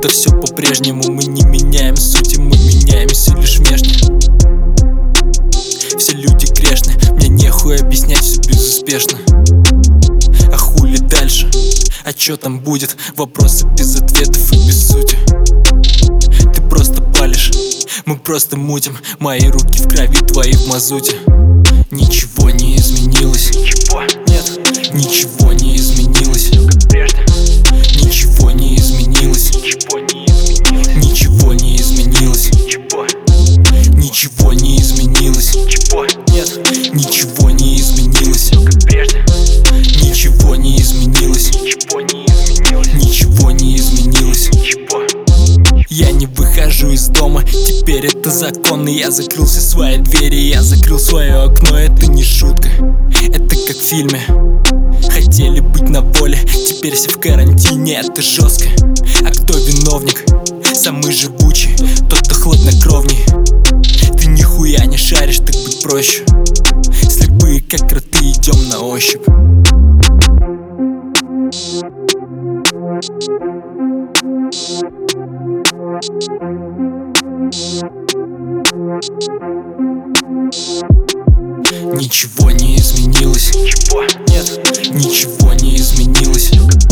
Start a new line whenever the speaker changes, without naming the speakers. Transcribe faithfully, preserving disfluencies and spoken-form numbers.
будто все по-прежнему. Мы не меняем сути, мы меняемся лишь внешне. Все люди грешны, мне нехуй объяснять, все безуспешно. А хули дальше? А чё там будет? Вопросы без ответов и без сути. Ты просто палишь, мы просто мутим. Мои руки в крови, твои в мазуте. Ничего не изменилось.
Ничего, нет,
Ничего не изменилось.
все как прежде.
Ничего не изменилось.
Ничего не изменилось.
Ничего не изменилось.
Ничего,
Ничего не изменилось.
ничего, нет,
Ничего не изменилось.
все как прежде.
Ничего не изменилось.
Ничего не изменилось.
Ничего не изменилось.
Ничего.
Я не выхожу из дома, теперь это закон. И я закрыл все свои двери, я закрыл свое окно. Это не шутка, это как в фильме. Хотели быть на воле, теперь все в карантине. Это жестко. А кто виновник? Самый живучий, тот, кто хладнокровней. Ты нихуя не шаришь, так быть проще. Слепые, как кроты, идем на ощупь. Ничего не изменилось.
Ничего, нет,
Ничего не изменилось.
все как